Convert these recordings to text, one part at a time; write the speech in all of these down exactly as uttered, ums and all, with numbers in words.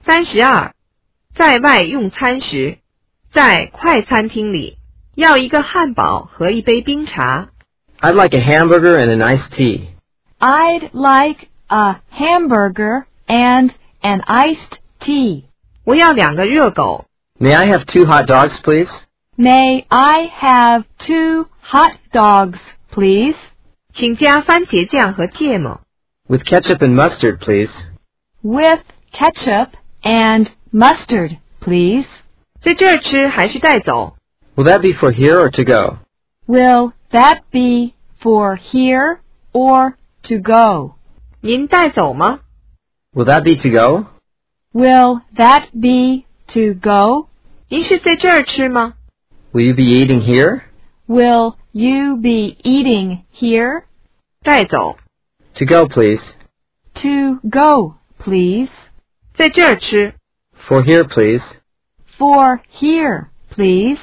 三十二，在外用餐时，在快餐厅里要一个汉堡和一杯冰茶。 I'd like a hamburger and an iced tea. I'd like a hamburger and an iced tea. 我要两个热狗。 May I have two hot dogs, please? May I have two hot dogs, please? 请加番茄酱和芥末。 With ketchup and mustard, please. With ketchup and mustard, please. 在这儿吃还是带走？ Will that be for here or to go? Will that be for here or to go? 您带走吗？ Will that be to go? Will that be to go? 您是在这儿吃吗？ Will you be eating here? Will you be eating here? 带走。 To go, please. To go, please. 在这儿吃。 For here, please. For here, please.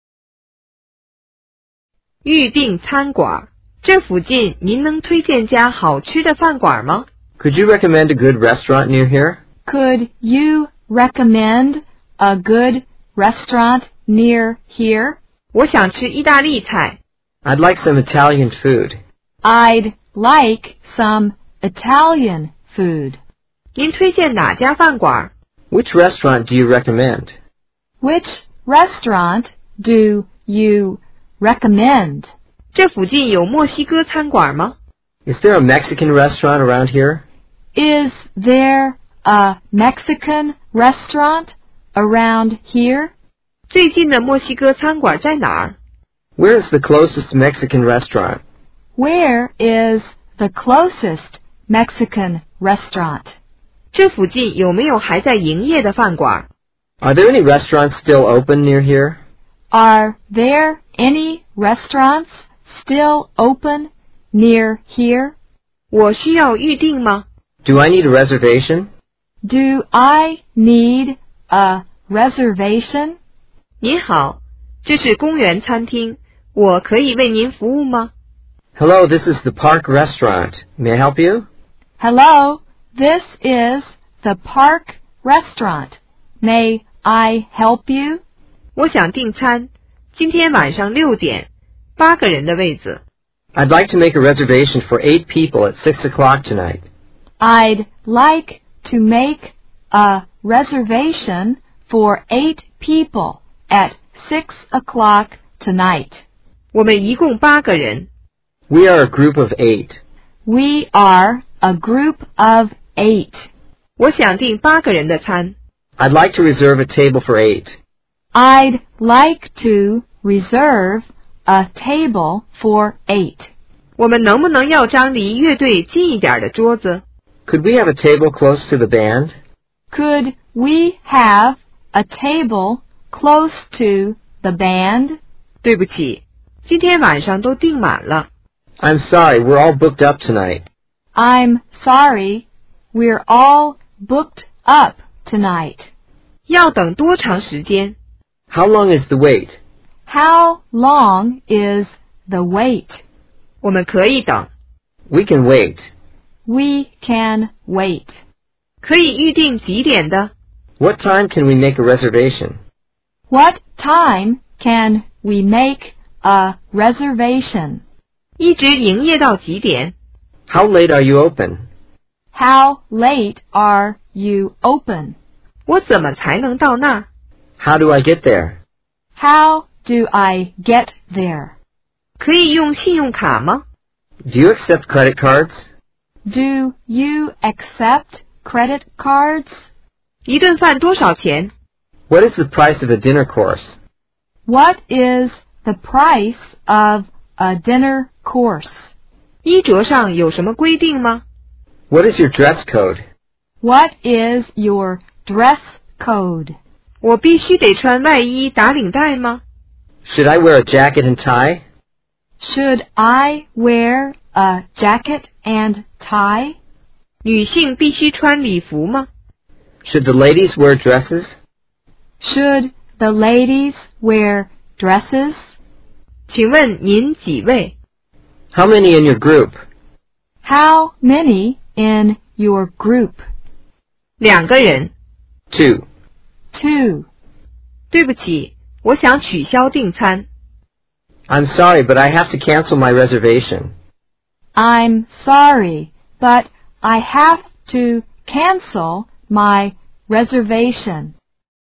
预订餐馆，这附近您能推荐家好吃的饭馆吗？ Could you recommend a good restaurant near here? Could you recommend a good restaurant near here? 我想吃意大利菜。 I'd like some Italian food. I'd like some Italian food. 您推荐哪家饭馆？ Which restaurant do you recommend? Which restaurant do you recommend? 这附近有墨西哥餐馆吗？ Is there a Mexican restaurant around here? Is there a Mexican restaurant around here? 最近的墨西哥餐馆在哪儿？ Where is the closest Mexican restaurant? Where is the closest Mexican restaurant? 这附近有没有还在营业的饭馆？ Are there any restaurants still open near here? Are there any restaurants still open near here? 我需要预订吗？ Do I need a reservation? Do I need a reservation? 您好，这是公园餐厅，我可以为您服务吗？ Hello, this is the Park Restaurant. May I help you? Hello, this is the Park Restaurant. May I help you? 我想订餐，今天晚上六点，八个人的位子。 I'd like to make a reservation for eight people at six o'clock tonight. I'd like to make a reservation for eight people at six o'clock tonight. 我们一共八个人。 We are a group of eight. We are a group of eight. 我想订八个人的餐。 I'd like to reserve a table for eight. I'd like to reserve a table for eight. 我们能不能要张离乐队近一点的桌子？ Could we have a table close to the band? Could we have a table close to the band? 对不起，今天晚上都订满了。 I'm sorry, we're all booked up tonight. I'm sorry, we're all booked up tonight. 要等多长时间？ How long is the wait? How long is the wait? 我们可以等。 We can wait. We can wait. 可以预定几点的？ What time can we make a reservation? What time can we make a reservation? 一直营业到几点？ How late are you open? How late are you open? 我怎么才能到那儿？ How do I get there? How do I get there? 可以用信用卡吗？ Do you accept credit cards? Do you accept credit cards? 一顿饭多少钱？ What is the price of a dinner course? What is the price of a dinner course? 衣着上有什么规定吗？ What is your dress code? What is your dress code? 我必须得穿外衣打领带吗？ Should I wear a jacket and tie? Should I wear a jacket and tie? 女性必须穿礼服吗？ Should the ladies wear dresses? Should the ladies wear dresses? 请问您几位？ How many in your group? How many in your group? 两个人。 Two. Two. 对不起，我想取消订餐。 I'm sorry, but I have to cancel my reservation. I'm sorry, but I have to cancel my reservation.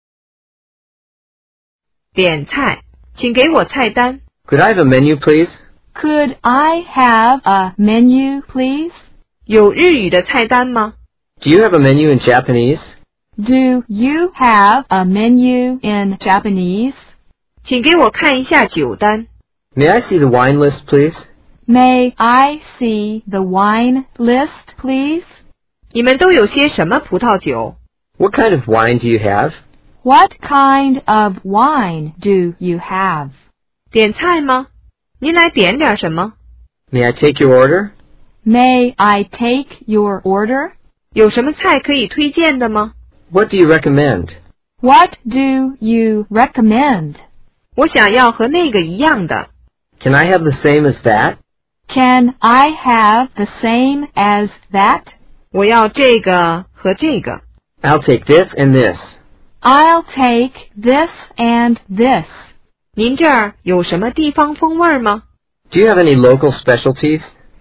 点菜，请给我菜单。 Could I have a menu, please? Could I have a menu, please? 有日语的菜单吗？ Do you have a menu in Japanese? Do you have a menu in Japanese? 请给我看一下酒单。 May I see the wine list, please? May I see the wine list, please? 你们都有些什么葡萄酒？ What kind of wine do you have? What kind of wine do you have? 点菜吗？您来点点什么？ May I take your order? May I take your order? 有什么菜可以推荐的吗？ What do you recommend? What do you recommend? 我想要和那个一样的。 Can I have the same as that? Can I have the same as that? 我要这个和这个。 I'll take this and this. I'll take this and this. 您这儿有什么地方风味吗？ Do you have any local specialties?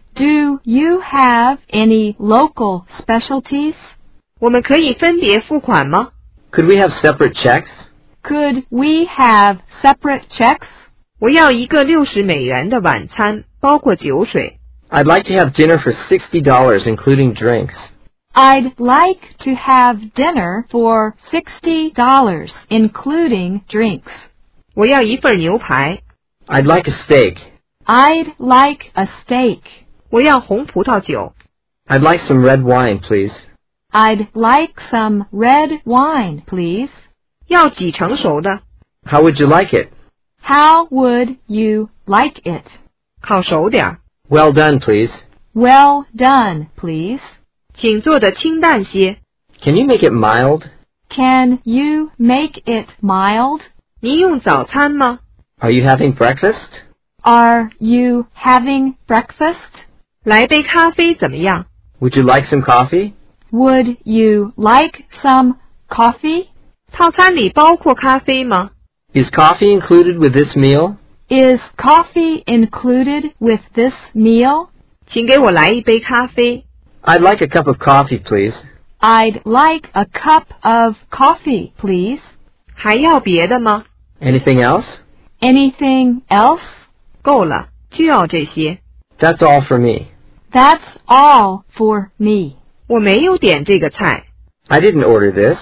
Do you have any local specialties? 我们可以分别付款吗？ Could we have separate checks? Could we have separate checks? 我要一个六十美元的晚餐，包括酒水。 I'd like to have dinner for sixty dollars, including drinks. I'd like to have dinner for sixty dollars, including drinks. 我要一份牛排。 I'd like a steak. I'd like a steak. 我要红葡萄酒。 I'd like some red wine, please. I'd like some red wine, please. 要几成熟的？ How would you like it? How would you like it? 烤熟点儿。 Well done, please. Well done, please. 请做的清淡些。 Can you make it mild? Can you make it mild? 您用早餐吗？ Are you having breakfast? Are you having breakfast? 来杯咖啡怎么样？ Would you like some coffee? Would you like some coffee? 套餐里包括咖啡吗？ Is coffee included with this meal? Is coffee included with this meal? 请给我来一杯咖啡。 I'd like a cup of coffee, please. I'd like a cup of coffee, please. 还要别的吗？ Anything else? Anything else? 够了，就要这些。 That's all for me. That's all for me. 我没有点这个菜。 I didn't order this.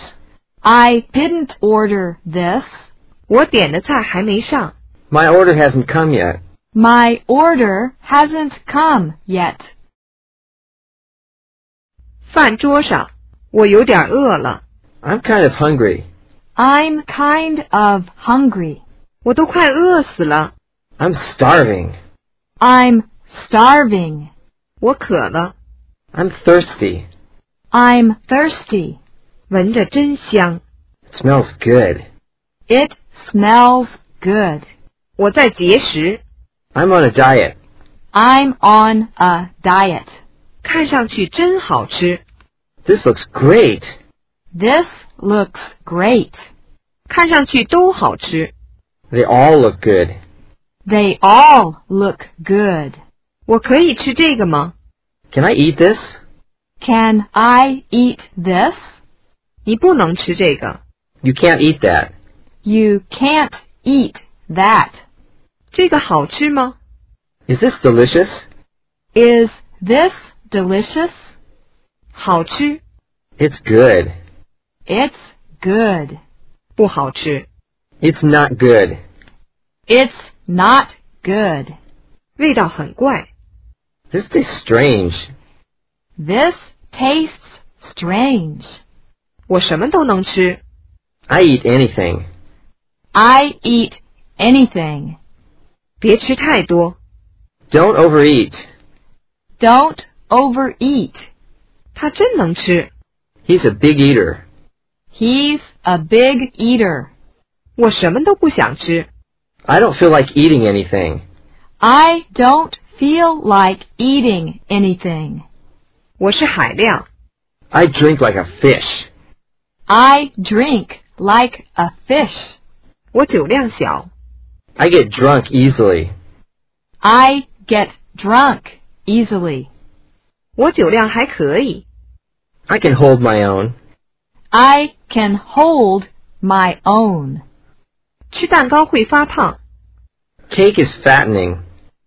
I didn't order this. 我点的菜还没上。 My order hasn't come yet. My order hasn't come yet. 饭桌上，我有点饿了。 I'm kind of hungry. I'm kind of hungry. 我都快饿死了。 I'm starving. I'm starving. 我渴了。 I'm thirsty. I'm thirsty. 闻着真香。 It smells good. It smells good. 我在节食。 I'm on a diet. I'm on a diet. 看上去真好吃。 This looks great. This looks great. 看上去都好吃。 They all look good. They all look good. 我可以吃这个吗？ Can I eat this? Can I eat this? 你不能吃这个。 You can't eat that. You can't eat that. 这个好吃吗？ Is this delicious? Is this delicious? 好吃。 It's good. It's good. 不好吃。 It's not good. It's not good. 味道很怪。 This tastes strange. This tastes strange. 我什么都能吃。 I eat anything. I eat anything. 别吃太多。 Don't overeat. Don't overeat. 他真能吃。 He's a big eater. He's a big eater. 我什么都不想吃。 I don't feel like eating anything. I don't feel like eating anything. 我是海量。 I drink like a fish. I drink like a fish. 我酒量小。 I get drunk easily. I get drunk easily. 我酒量还可以。 I can hold my own. I can hold my own. 吃蛋糕会发胖。 Cake is fattening.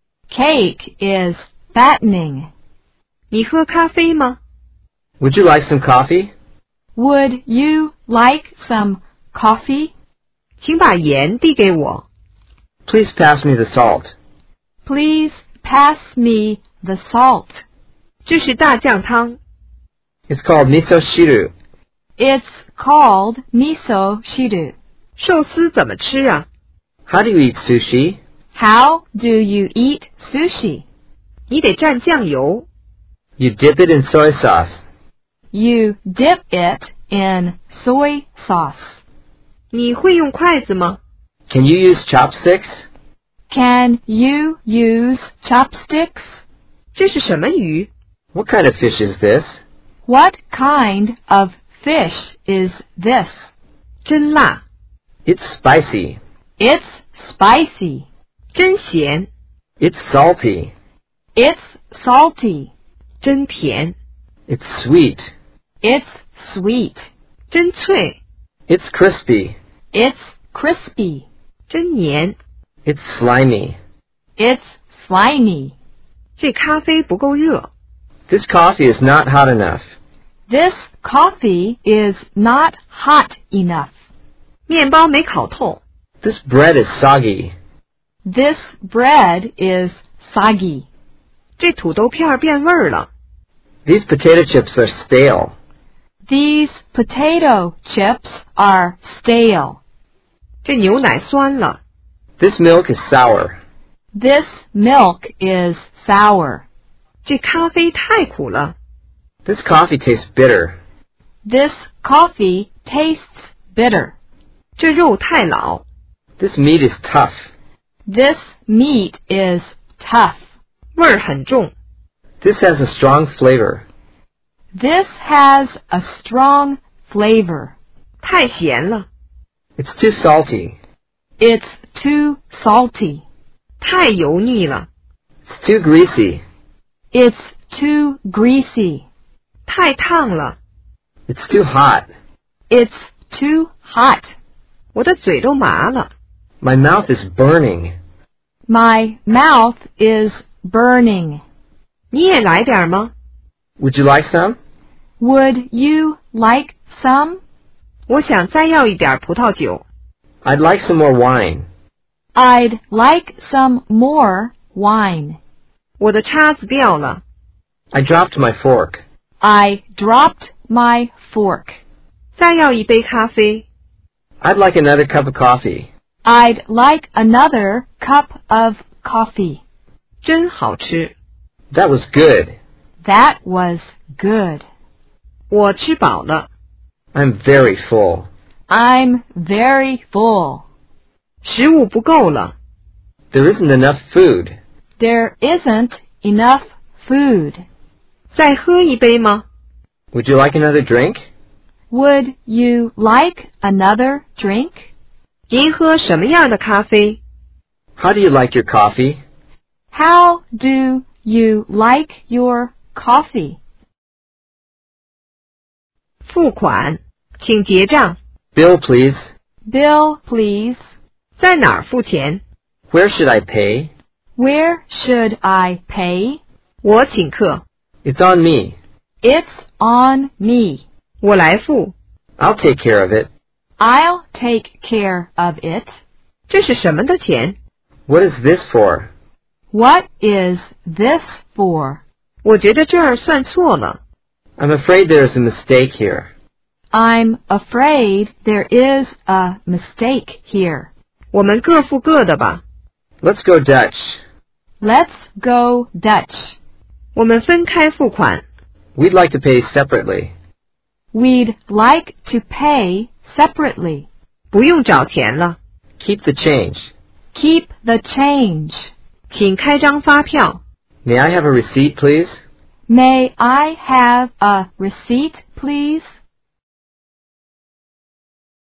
Cake is fattening. 你喝咖啡吗？ Would you like some coffee? Would you like some coffee? 请把盐递给我。 Please pass me the salt. Please pass me the salt. 这是大酱汤。 It's called miso shiru. It's called miso shiru. 寿司怎么吃啊？ How do you eat sushi? How do you eat sushi? 你得蘸酱油。 You dip it in soy sauce. You dip it in soy sauce. 你会用筷子吗？ Can you use chopsticks? Can you use chopsticks? 这是什么鱼？ What kind of fish is this? What kind of fish is this? 真辣， It's spicy. It's spicy. 真咸， It's salty. It's salty. 真甜， It's sweet. It's sweet. 真脆， It's crispy. It's crispy. 真黏。 It's slimy. It's slimy. 这咖啡不够热。 This coffee is not hot enough. This coffee is not hot enough. 面包没烤透。 This bread is soggy. This bread is soggy. 这土豆片儿变味儿了。 These potato chips are stale. These potato chips are stale. 这牛奶酸了。 This milk is sour. This milk is sour. 这咖啡太苦了。 This coffee tastes bitter. This coffee tastes bitter. 这肉太老。 This meat is tough. This meat is tough. 味儿很重。 This has a strong flavor. This has a strong flavor. 太咸了。 It's too salty. It's too salty. 太油腻了。 It's too greasy. It's too greasy. 太烫了。 It's too hot. It's too hot. 我的嘴都麻了。 My mouth is burning. My mouth is burning. 你也来点吗？ Would you like some? Would you like some? 我想再要一点葡萄酒。 I'd like some more wine. I'd like some more wine. 我的叉子掉了。 I dropped my fork. I dropped my fork. 再要一杯咖啡。 I'd like another cup of coffee. I'd like another cup of coffee. 真好吃。 That was good. That was good. 我吃饱了。 I'm very full. I'm very full. 食物不够了。 There isn't enough food. There isn't enough food. 再喝一杯吗？ Would you like another drink? Would you like another drink? 您喝什么样的咖啡？ How do you like your coffee? How do you like your coffee? 付款，请结账。 Bill, please. Bill, please. 在哪儿付钱？ Where should I pay? Where should I pay? 我请客。 It's on me. It's on me. 我来付。 I'll take care of it. I'll take care of it. 这是什么的钱？ What is this for? What is this for? 我觉得这儿算错了。 I'm afraid there is a mistake here. I'm afraid there is a mistake here. 我们各付各的吧。 Let's go Dutch. Let's go Dutch. 我们分开付款。 We'd like to pay separately. We'd like to pay separately. 不用找钱了。 Keep the change. Keep the change. 请开张发票。 May I have a receipt, please? May I have a receipt, please?